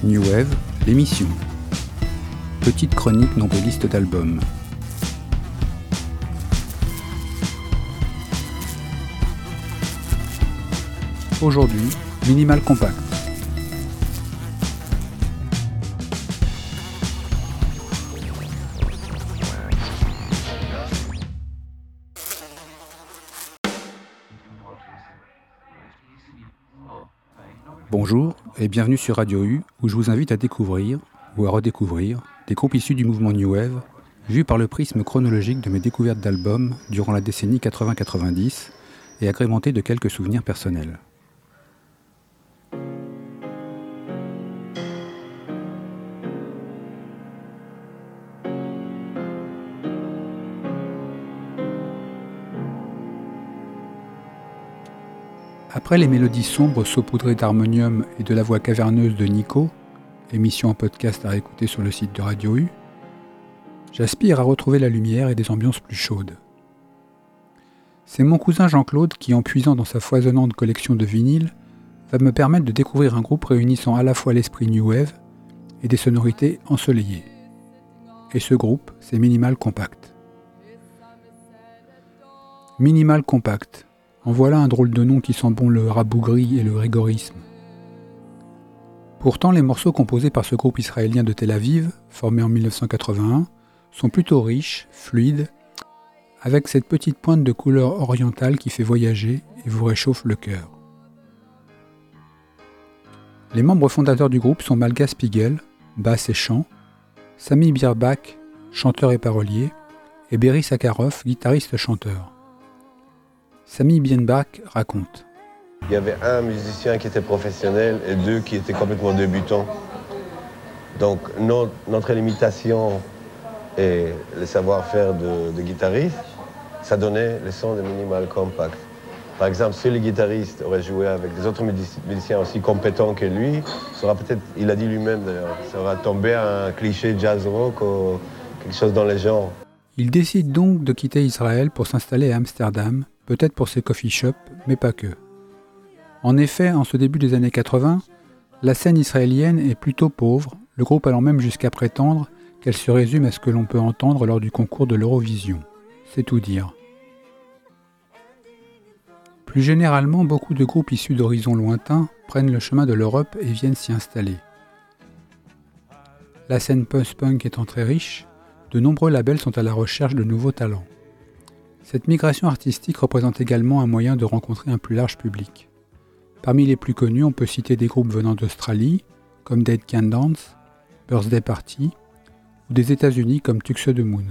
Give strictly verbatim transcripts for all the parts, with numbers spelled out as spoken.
New Wave, l'émission. Petite chronique nombriliste d'albums. Aujourd'hui, Minimal Compact. Bonjour et bienvenue sur Radio U, où je vous invite à découvrir, ou à redécouvrir, des groupes issus du mouvement New Wave, vus par le prisme chronologique de mes découvertes d'albums durant la décennie quatre-vingts quatre-vingt-dix et agrémentés de quelques souvenirs personnels. Après les mélodies sombres saupoudrées d'harmonium et de la voix caverneuse de Nico, émission en podcast à réécouter sur le site de Radio U, j'aspire à retrouver la lumière et des ambiances plus chaudes. C'est mon cousin Jean-Claude qui, en puisant dans sa foisonnante collection de vinyles, va me permettre de découvrir un groupe réunissant à la fois l'esprit New Wave et des sonorités ensoleillées. Et ce groupe, c'est Minimal Compact. Minimal Compact. En voilà un drôle de nom qui sent bon le rabougri et le rigorisme. Pourtant, les morceaux composés par ce groupe israélien de Tel Aviv, formé en mille neuf cent quatre-vingt-un, sont plutôt riches, fluides, avec cette petite pointe de couleur orientale qui fait voyager et vous réchauffe le cœur. Les membres fondateurs du groupe sont Malka Spiegel, basse et chant, Sami Birbach, chanteur et parolier, et Berry Sakharov, guitariste-chanteur. Sami Birbach raconte. Il y avait un musicien qui était professionnel et deux qui étaient complètement débutants. Donc notre, notre limitation et le savoir-faire de, de guitariste, ça donnait le son de Minimal Compact. Par exemple, si le guitariste aurait joué avec des autres musiciens aussi compétents que lui, ça aura peut-être, il a dit lui-même d'ailleurs, ça aura tombé un cliché jazz rock ou quelque chose dans les genres. Il décide donc de quitter Israël pour s'installer à Amsterdam, peut-être pour ses coffee shops, mais pas que. En effet, en ce début des années quatre-vingts, la scène israélienne est plutôt pauvre, le groupe allant même jusqu'à prétendre qu'elle se résume à ce que l'on peut entendre lors du concours de l'Eurovision. C'est tout dire. Plus généralement, beaucoup de groupes issus d'horizons lointains prennent le chemin de l'Europe et viennent s'y installer. La scène post-punk étant très riche, de nombreux labels sont à la recherche de nouveaux talents. Cette migration artistique représente également un moyen de rencontrer un plus large public. Parmi les plus connus, on peut citer des groupes venant d'Australie, comme Dead Can Dance, Birthday Party, ou des États-Unis comme Tuxedo the Moon.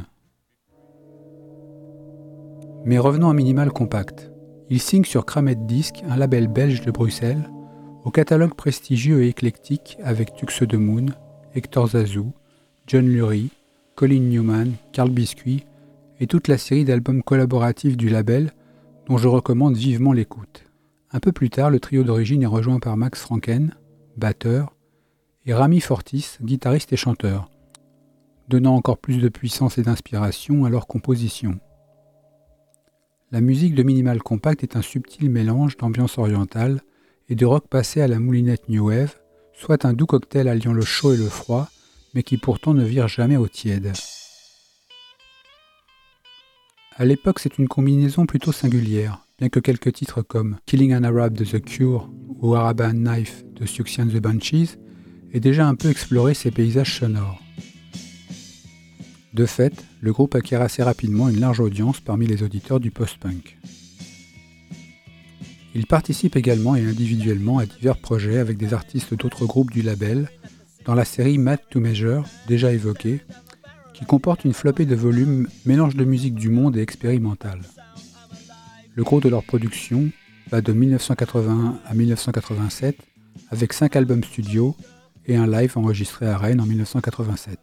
Mais revenons à Minimal Compact. Il signe sur Kramet Disc, un label belge de Bruxelles, au catalogue prestigieux et éclectique avec Tuxedo the Moon, Hector Zazou, John Lurie, Colin Newman, Carl Biscuit et toute la série d'albums collaboratifs du label dont je recommande vivement l'écoute. Un peu plus tard, le trio d'origine est rejoint par Max Franken, batteur, et Rami Fortis, guitariste et chanteur, donnant encore plus de puissance et d'inspiration à leur composition. La musique de Minimal Compact est un subtil mélange d'ambiance orientale et de rock passé à la moulinette New Wave, soit un doux cocktail alliant le chaud et le froid, mais qui pourtant ne vire jamais au tiède. À l'époque, c'est une combinaison plutôt singulière, bien que quelques titres comme Killing an Arab de The Cure ou Arabian Knife de Siouxsie and the Banshees aient déjà un peu exploré ces paysages sonores. De fait, le groupe acquiert assez rapidement une large audience parmi les auditeurs du post-punk. Il participe également et individuellement à divers projets avec des artistes d'autres groupes du label, dans la série Mad to Measure, déjà évoquée, qui comporte une flopée de volumes mélange de musique du monde et expérimentale. Le gros de leur production va de mille neuf cent quatre-vingt-un à mille neuf cent quatre-vingt-sept, avec cinq albums studio et un live enregistré à Rennes en mille neuf cent quatre-vingt-sept.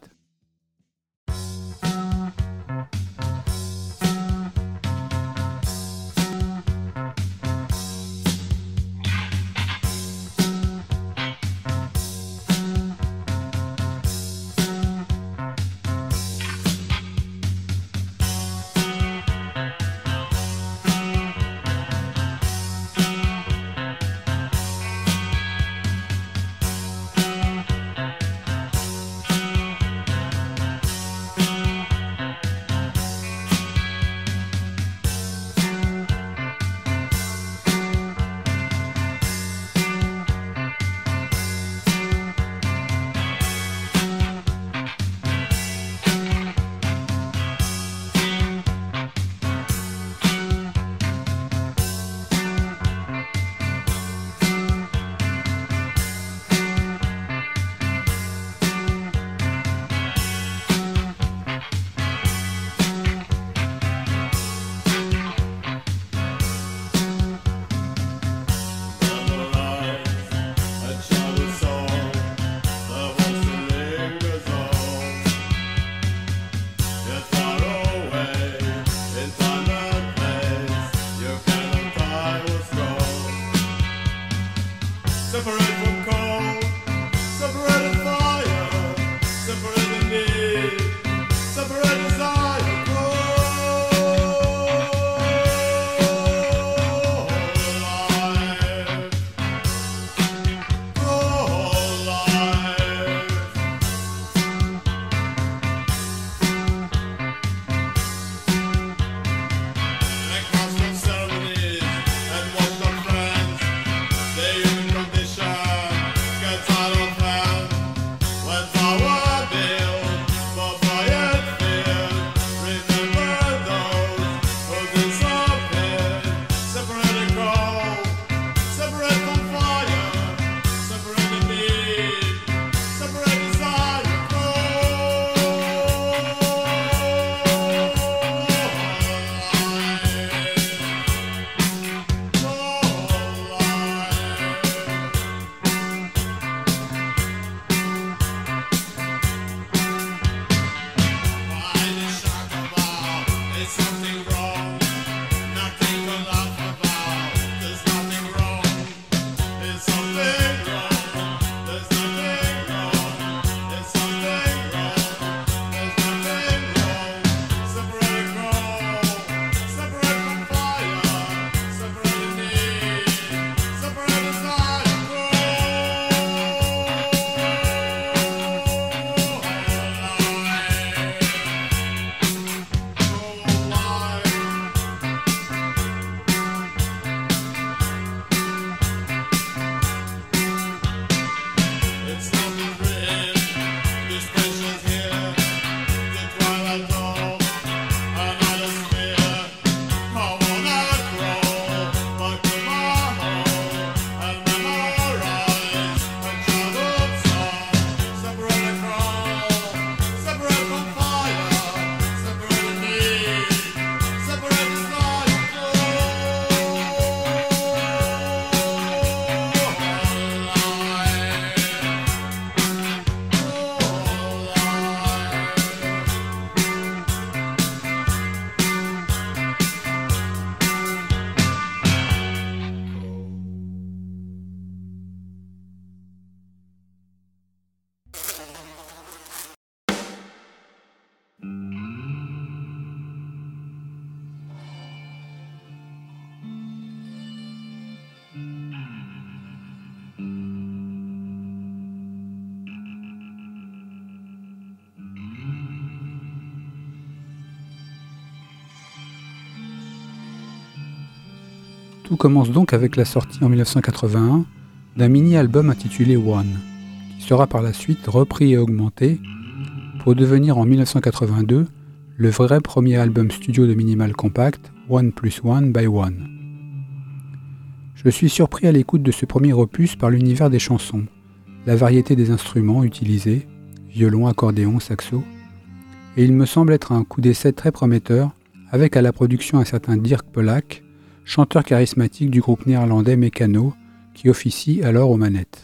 Tout commence donc avec la sortie en mille neuf cent quatre-vingt-un d'un mini-album intitulé One, qui sera par la suite repris et augmenté pour devenir en mille neuf cent quatre-vingt-deux le vrai premier album studio de Minimal Compact, One plus One by One. Je suis surpris à l'écoute de ce premier opus par l'univers des chansons, la variété des instruments utilisés, violon, accordéon, saxo, et il me semble être un coup d'essai très prometteur avec à la production un certain Dirk Polak, chanteur charismatique du groupe néerlandais Mekano, qui officie alors aux manettes.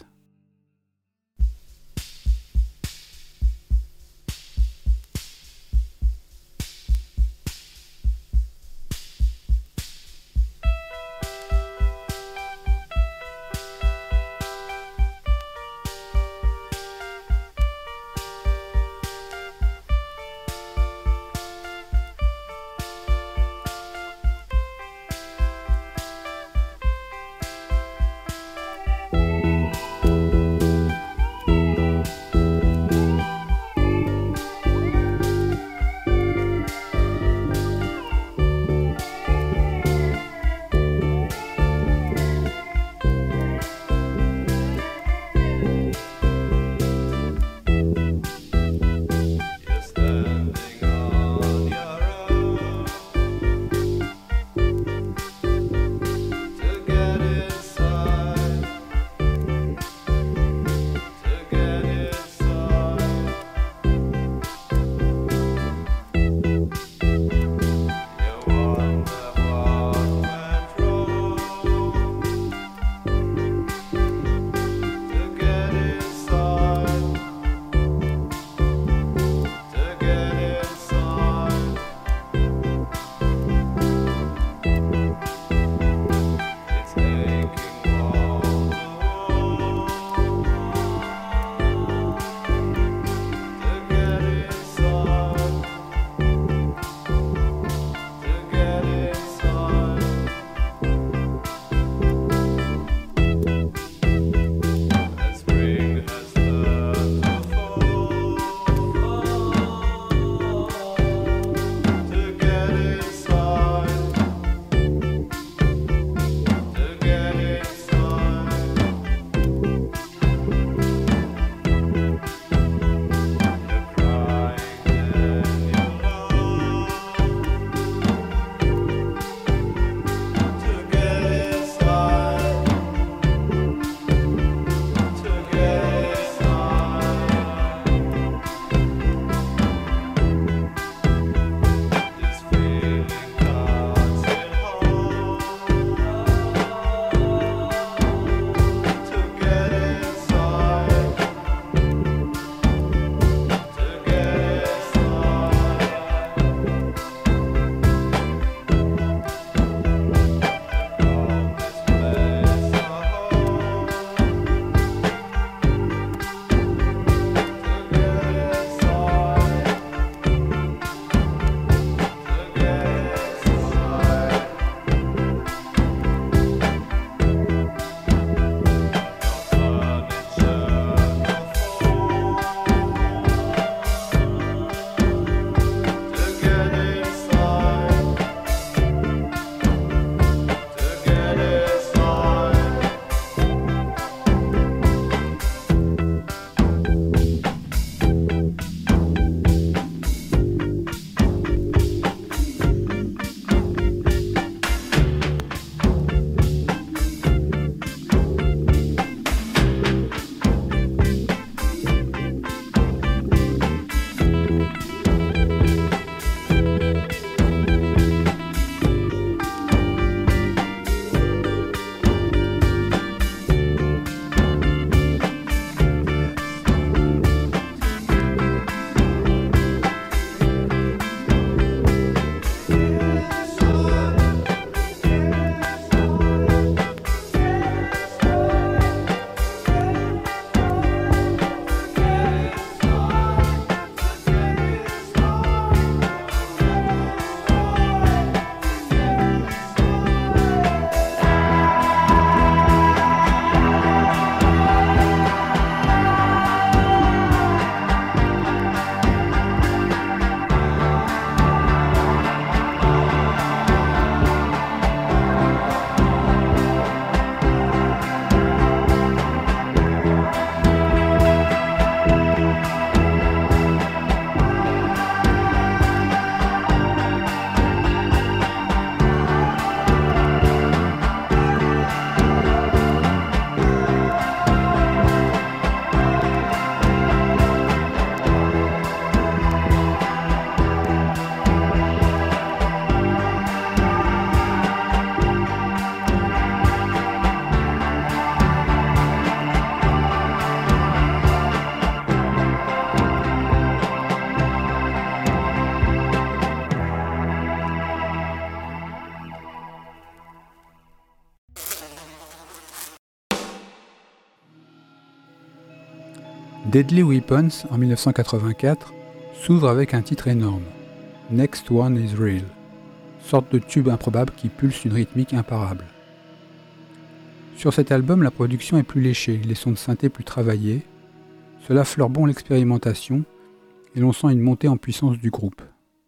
Deadly Weapons, en mille neuf cent quatre-vingt-quatre, s'ouvre avec un titre énorme, Next One is Real, sorte de tube improbable qui pulse une rythmique imparable. Sur cet album, la production est plus léchée, les sons de synthé plus travaillés, cela fleure bon l'expérimentation et l'on sent une montée en puissance du groupe.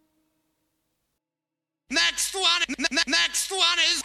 Next one, n- n- next one is...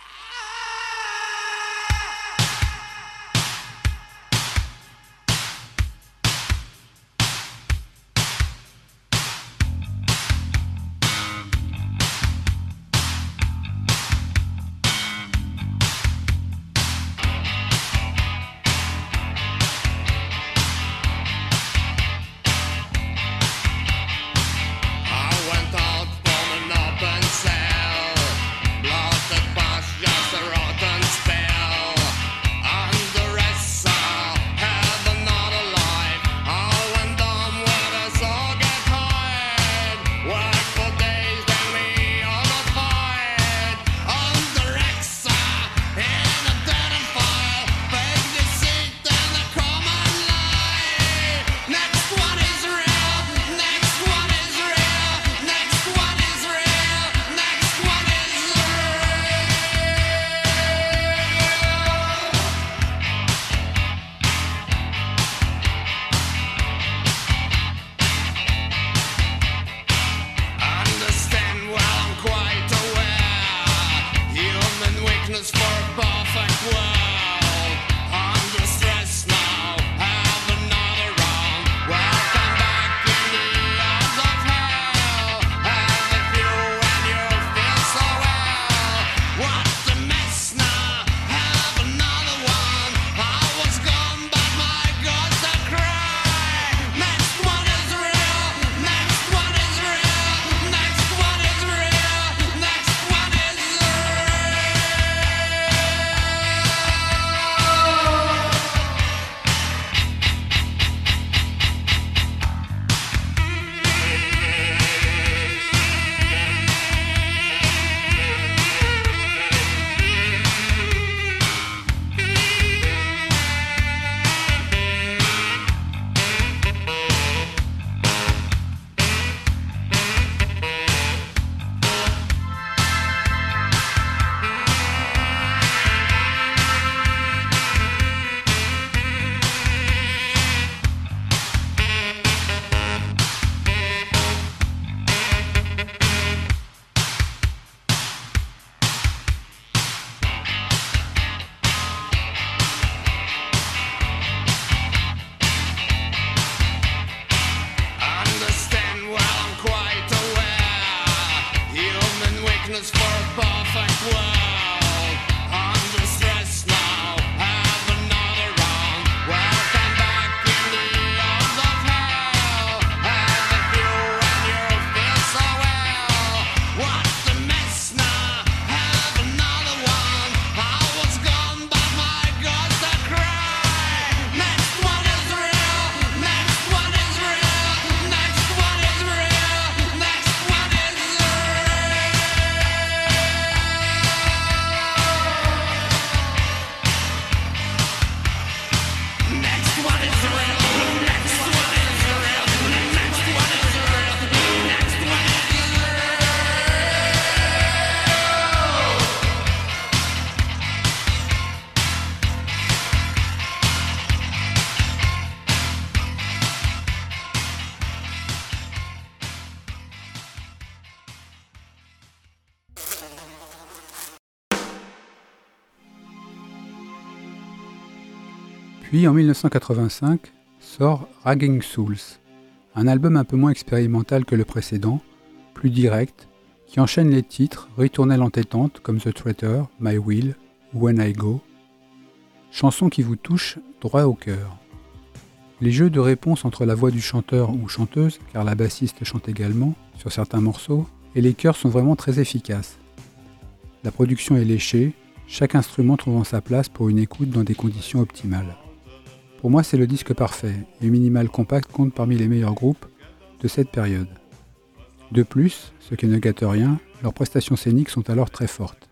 Puis en mille neuf cent quatre-vingt-cinq sort Raging Souls, un album un peu moins expérimental que le précédent, plus direct, qui enchaîne les titres ritournelles entêtantes comme The Traitor, My Will ou When I Go, chansons qui vous touchent droit au cœur. Les jeux de réponse entre la voix du chanteur ou chanteuse, car la bassiste chante également sur certains morceaux, et les chœurs sont vraiment très efficaces. La production est léchée, chaque instrument trouvant sa place pour une écoute dans des conditions optimales. Pour moi, c'est le disque parfait, et Minimal Compact compte parmi les meilleurs groupes de cette période. De plus, ce qui ne gâte rien, leurs prestations scéniques sont alors très fortes.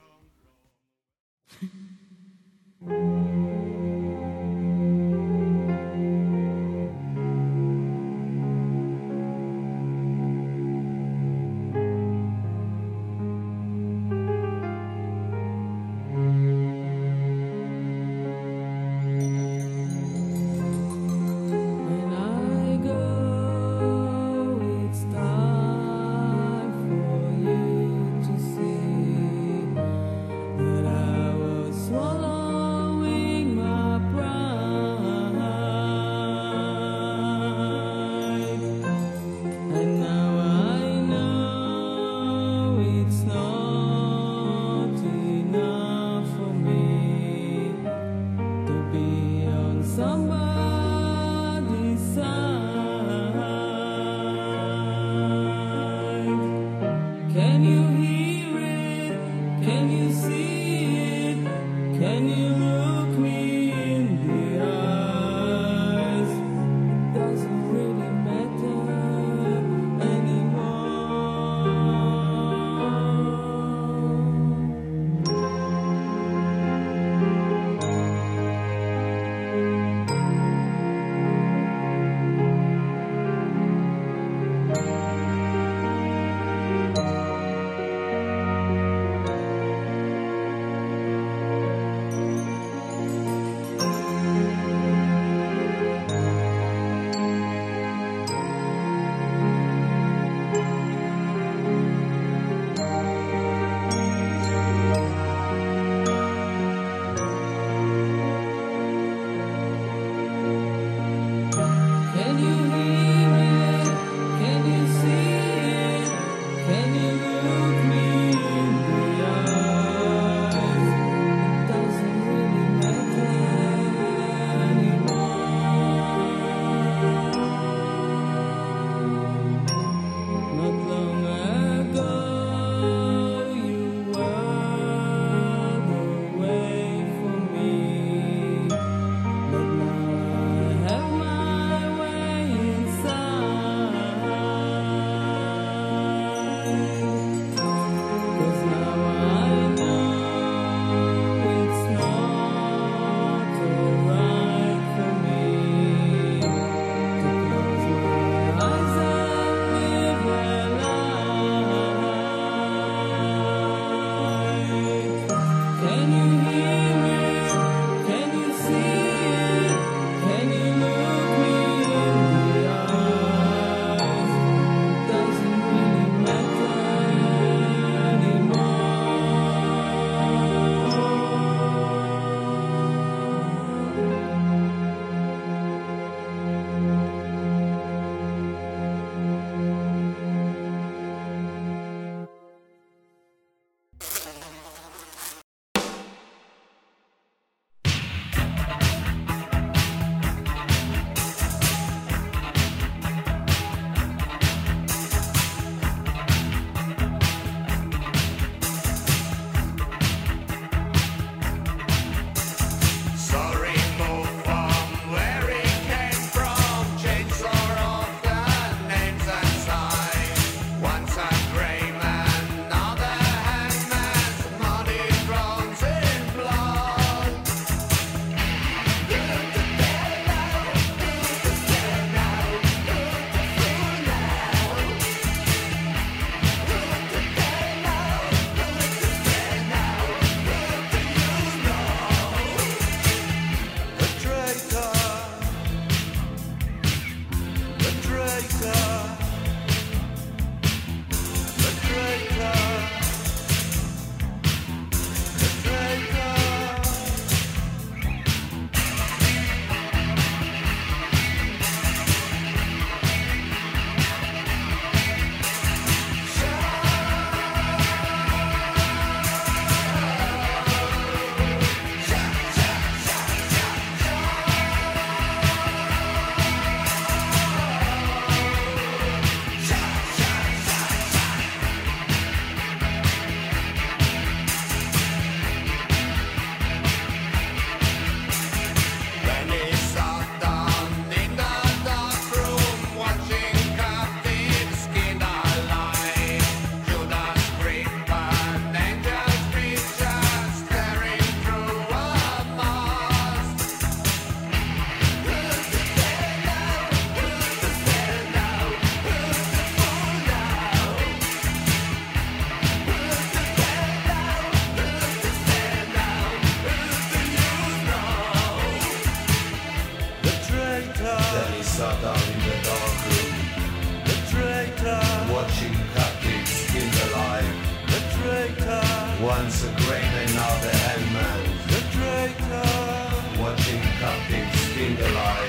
sat down in the dark room. The traitor, watching captives in the light. The traitor, once a grain and now the hangman. The traitor, watching captives in the light.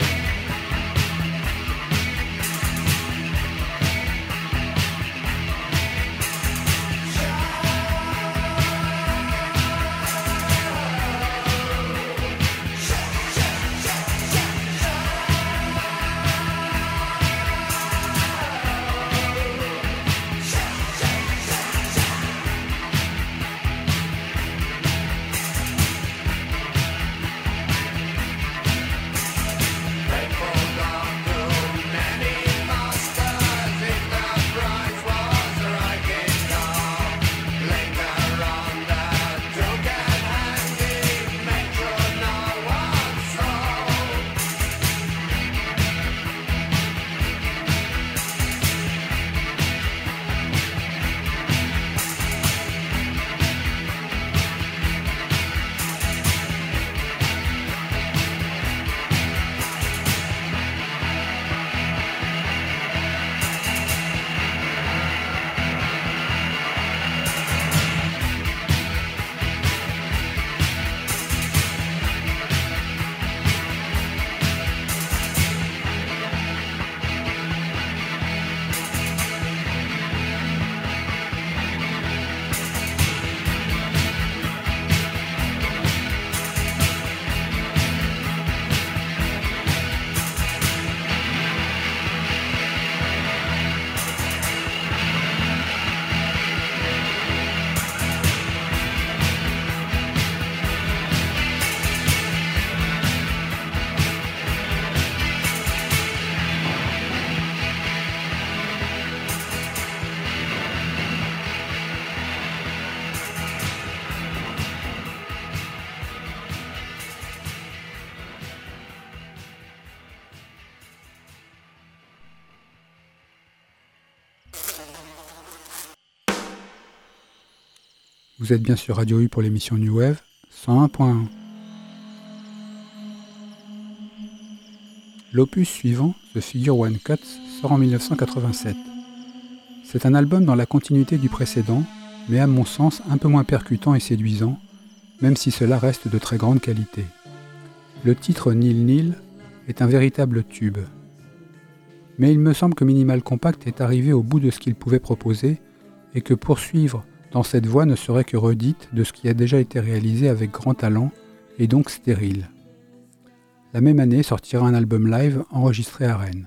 Vous êtes bien sur Radio U pour l'émission New Wave, cent un point un. L'opus suivant, The Figure One Cuts, sort en mille neuf cent quatre-vingt-sept. C'est un album dans la continuité du précédent, mais à mon sens un peu moins percutant et séduisant, même si cela reste de très grande qualité. Le titre Nil Nil est un véritable tube. Mais il me semble que Minimal Compact est arrivé au bout de ce qu'il pouvait proposer et que poursuivre dans cette voie ne serait que redite de ce qui a déjà été réalisé avec grand talent et donc stérile. La même année sortira un album live enregistré à Rennes.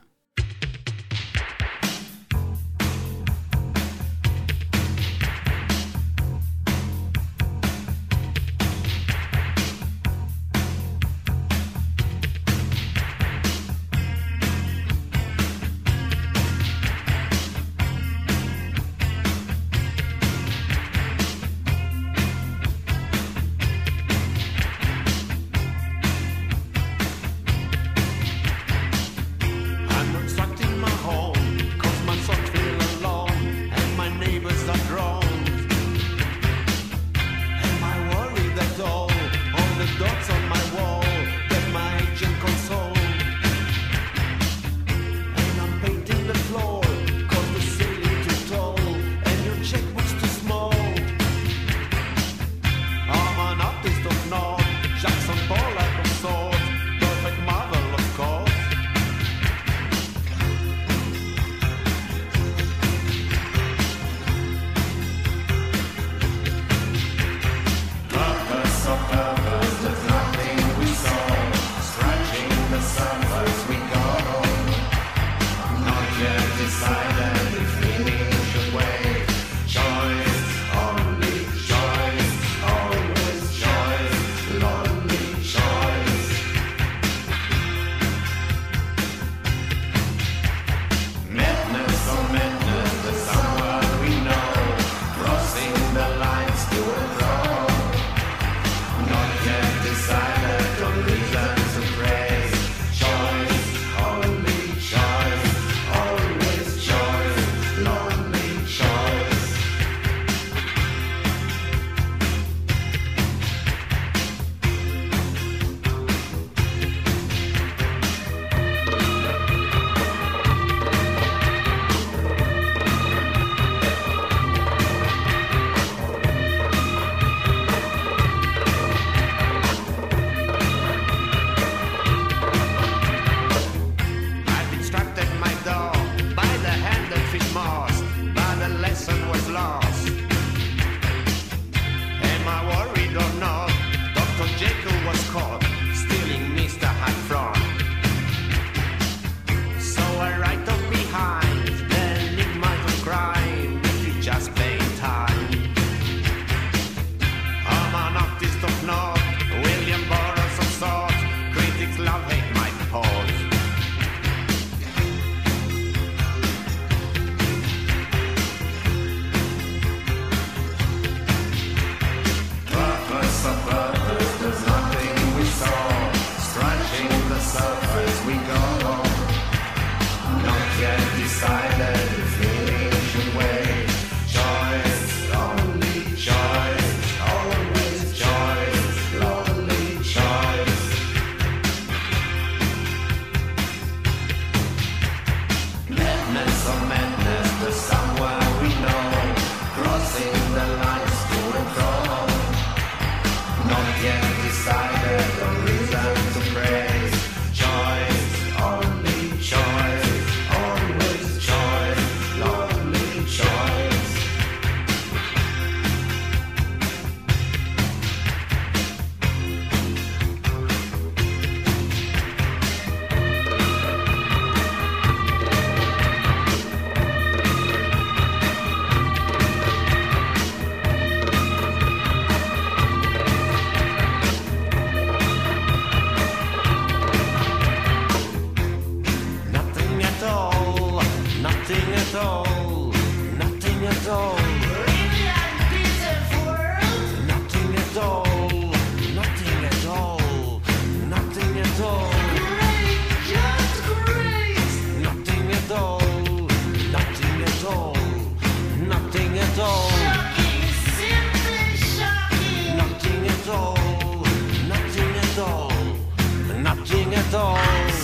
at all.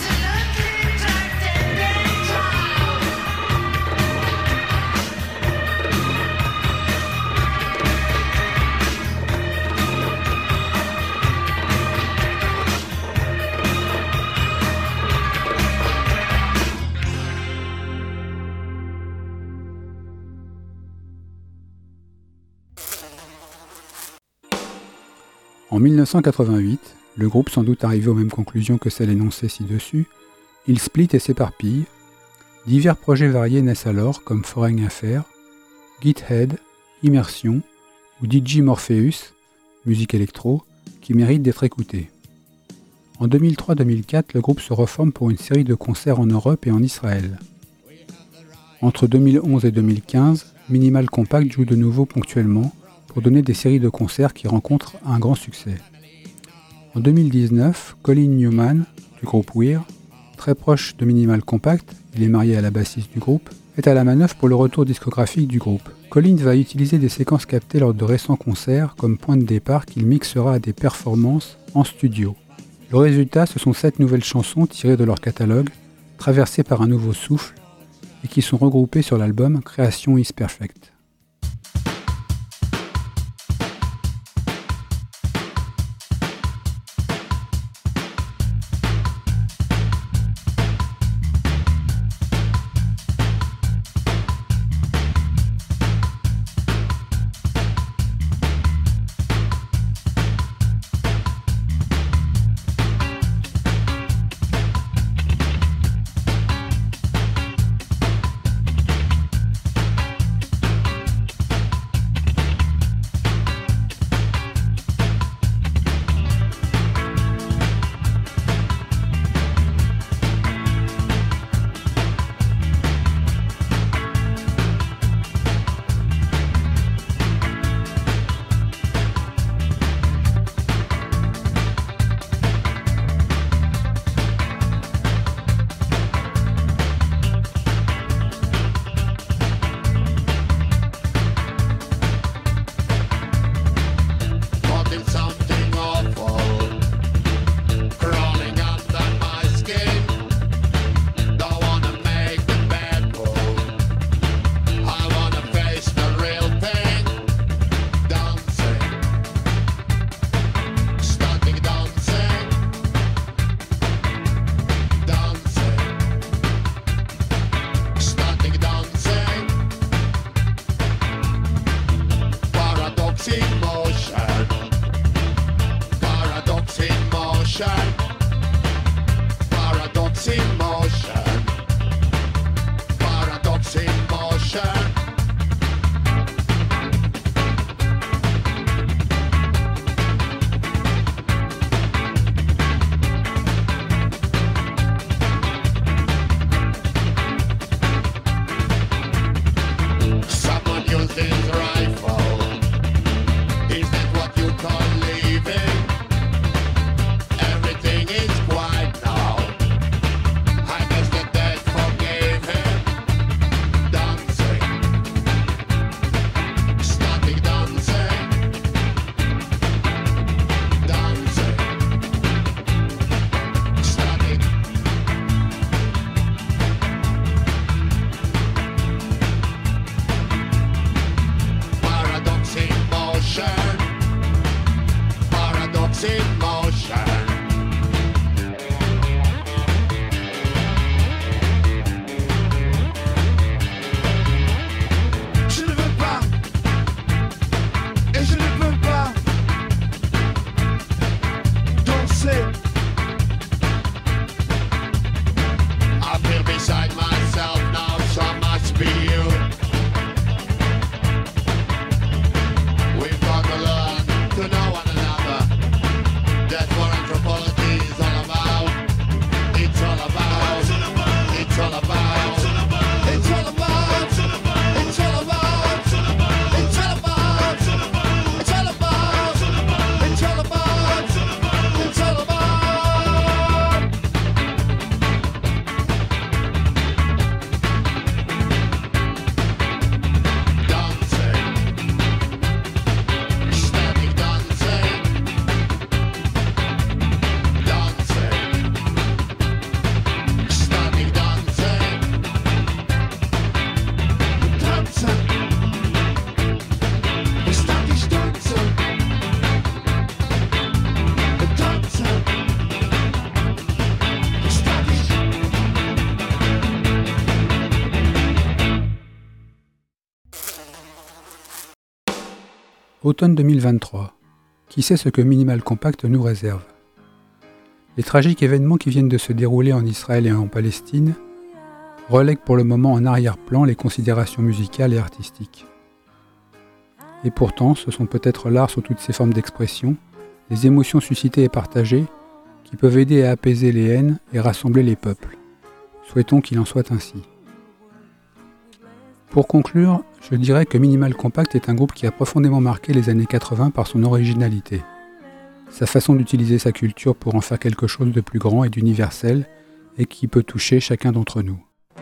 En mille neuf cent quatre-vingt-huit, le groupe, sans doute arrivé aux mêmes conclusions que celles énoncées ci-dessus, il split et s'éparpille. Divers projets variés naissent alors, comme Foreign Affair, Githead, Immersion ou D J Morpheus, musique électro, qui méritent d'être écoutés. En deux mille trois deux mille quatre, le groupe se reforme pour une série de concerts en Europe et en Israël. Entre deux mille onze et deux mille quinze, Minimal Compact joue de nouveau ponctuellement, pour donner des séries de concerts qui rencontrent un grand succès. En deux mille dix-neuf, Colin Newman, du groupe Weir, très proche de Minimal Compact, il est marié à la bassiste du groupe, est à la manœuvre pour le retour discographique du groupe. Colin va utiliser des séquences captées lors de récents concerts comme point de départ qu'il mixera à des performances en studio. Le résultat, ce sont sept nouvelles chansons tirées de leur catalogue, traversées par un nouveau souffle, et qui sont regroupées sur l'album Creation is Perfect. Automne deux mille vingt-trois. Qui sait ce que Minimal Compact nous réserve? Les tragiques événements qui viennent de se dérouler en Israël et en Palestine relèguent pour le moment en arrière-plan les considérations musicales et artistiques. Et pourtant, ce sont peut-être l'art sous toutes ses formes d'expression, les émotions suscitées et partagées, qui peuvent aider à apaiser les haines et rassembler les peuples. Souhaitons qu'il en soit ainsi. Pour conclure, je dirais que Minimal Compact est un groupe qui a profondément marqué les années quatre-vingts par son originalité, sa façon d'utiliser sa culture pour en faire quelque chose de plus grand et d'universel, et qui peut toucher chacun d'entre nous.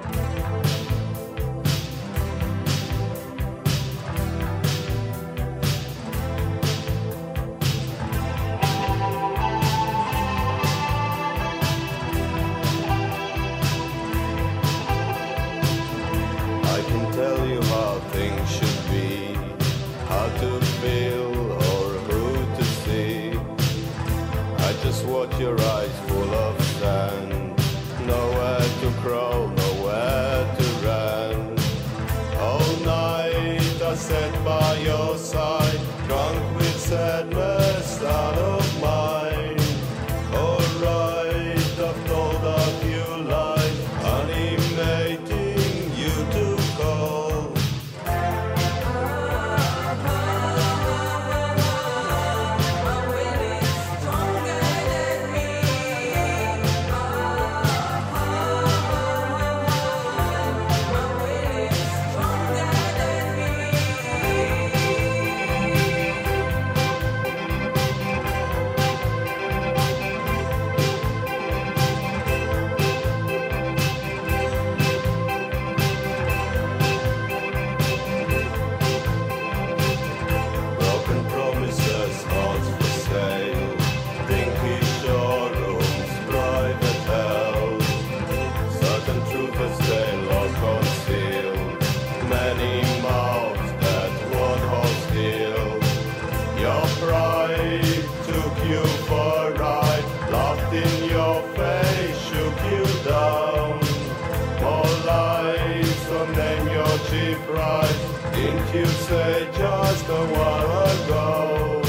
Your eyes full of sand, nowhere to crawl, nowhere to run. All night I sat by your side, drunk with sadness out of mind. Alright, I've told a few lies, animating you to call. Didn't you say just a while ago?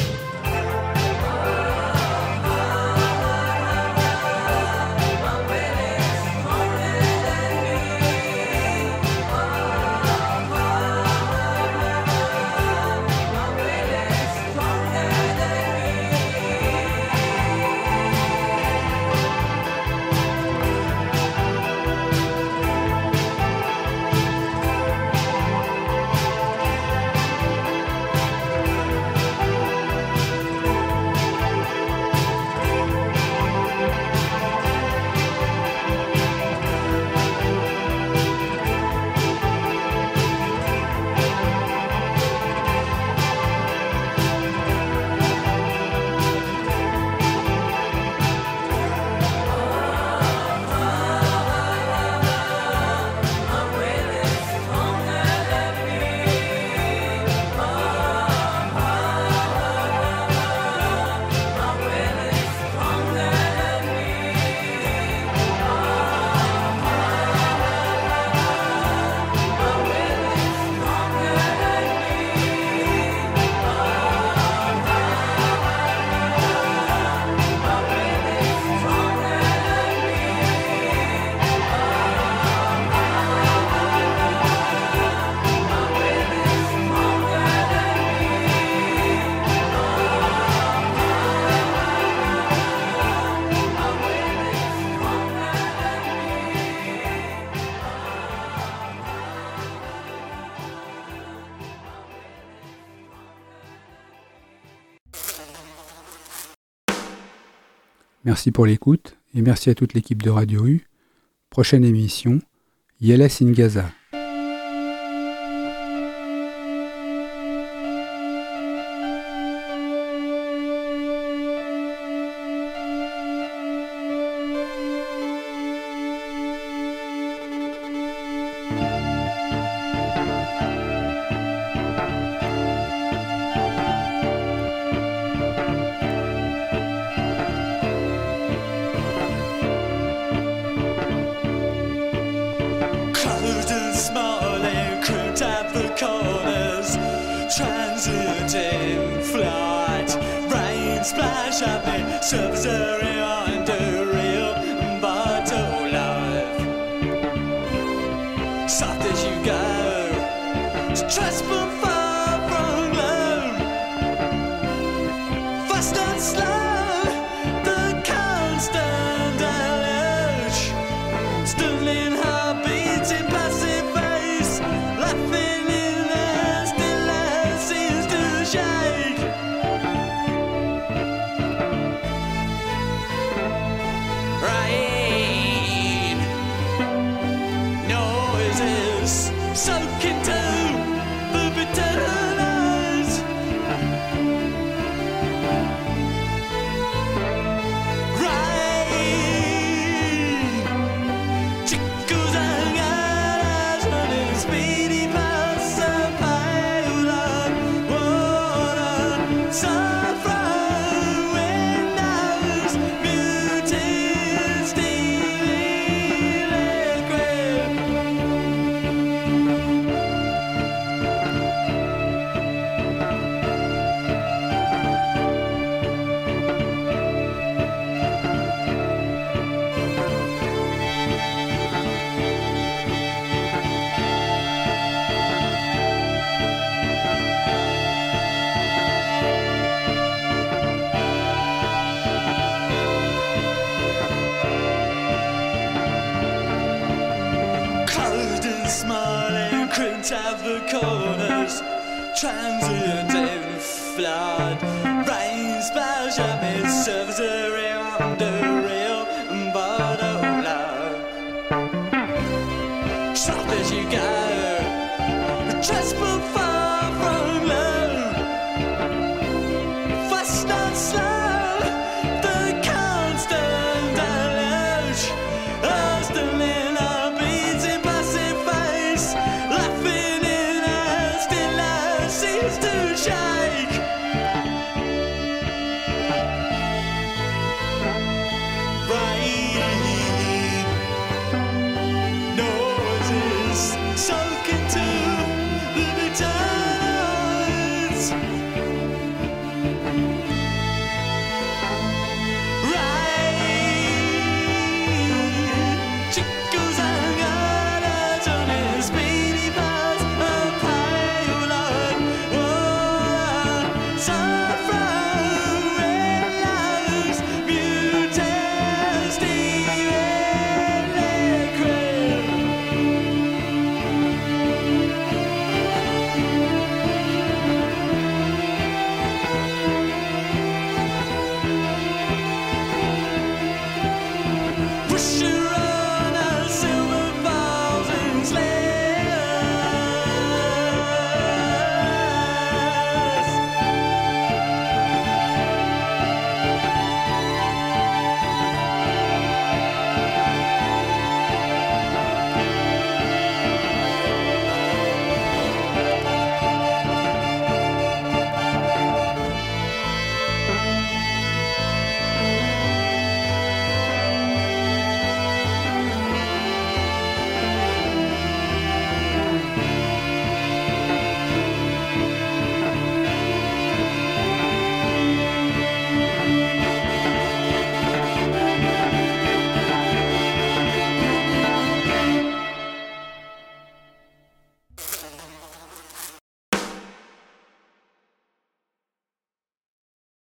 Merci pour l'écoute et merci à toute l'équipe de Radio U. Prochaine émission, Yeles in Gaza. Trans transient in flight. Rain splash up the surface area under real vital life. Soft as you go, stress but far from gloom. Fast and slow, the constant deluge. Stunning heartbeats in passive face, laughing in the stillness seems to shake. Rain noises soak into the bitterness. Rain tickles and guides running speedy past the pale of water. Saffron windows, muted steely liquid. Closed and smiling, crimped out the corners. Transient in flood. Rain splash up its surface area under